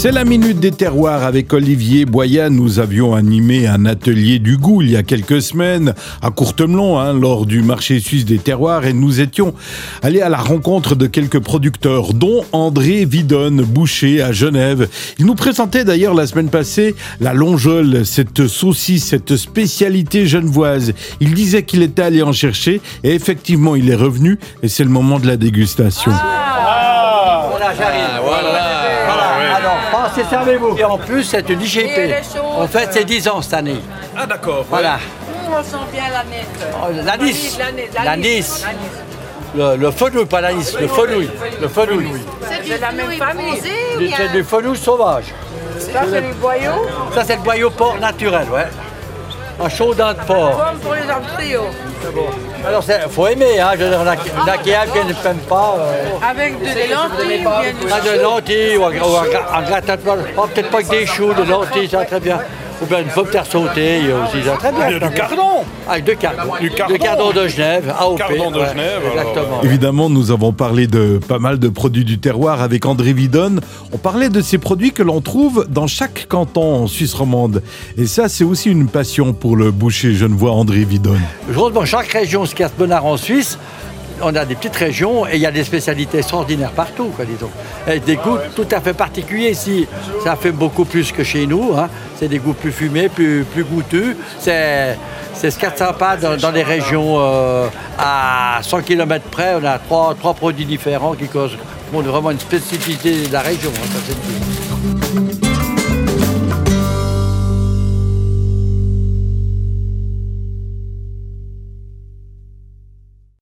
C'est la Minute des Terroirs avec Olivier Boyan. Nous avions animé un atelier du goût il y a quelques semaines à Courtemelon, lors du marché suisse des terroirs, et nous étions allés à la rencontre de quelques producteurs, dont André Vidonne, boucher à Genève. Il nous présentait d'ailleurs la semaine passée la longeole, cette saucisse, cette spécialité genevoise. Il disait qu'il était allé en chercher et effectivement il est revenu et c'est le moment de la dégustation. Voilà, j'arrive. Alors, passez, servez-vous. Et en plus, c'est une IGP. En fait, c'est 10 ans cette année. Ah d'accord. Voilà. On sent bien L'anis. L'anis. Le fenouil, pas l'anis, le fenouil. Le fenouil. C'est de la même famille. C'est du fenouil sauvage. Ça, c'est le boyau. Ça, c'est le boyau porc naturel, ouais. Un chaud dent de porc. Comme pour les entriots. Alors, il faut aimer, hein. Je veux dire, la qui aime, qui ne aime pas. Avec des lentilles ou bien du De lentilles ou un gratin de pois. Peut-être pas que des choux, de lentilles, ça va très bien. Ou bien une pomme de terre sautée aussi, ça va très bien. Il y a du cardon. Avec deux cardons. Du cardon. Deux cardons de Genève, AOP. Cardon de Genève, Exactement. Évidemment, nous avons parlé de pas mal de produits du terroir avec André Vidonne. On parlait de ces produits que l'on trouve dans chaque canton en Suisse romande. Et ça, c'est aussi une passion pour le boucher genevois André Vidonne. Heureusement, chaque région se casse bonheur en Suisse. On a des petites régions et il y a des spécialités extraordinaires partout, quoi, disons. Et des goûts tout à fait particuliers ici. Ça fait beaucoup plus que chez nous, hein. C'est des goûts plus fumés, plus goûteux. C'est ce qu'il y a de sympa dans les régions à 100 km près. On a trois produits différents qui correspondent vraiment à une spécificité de la région, hein, ça c'est sûr.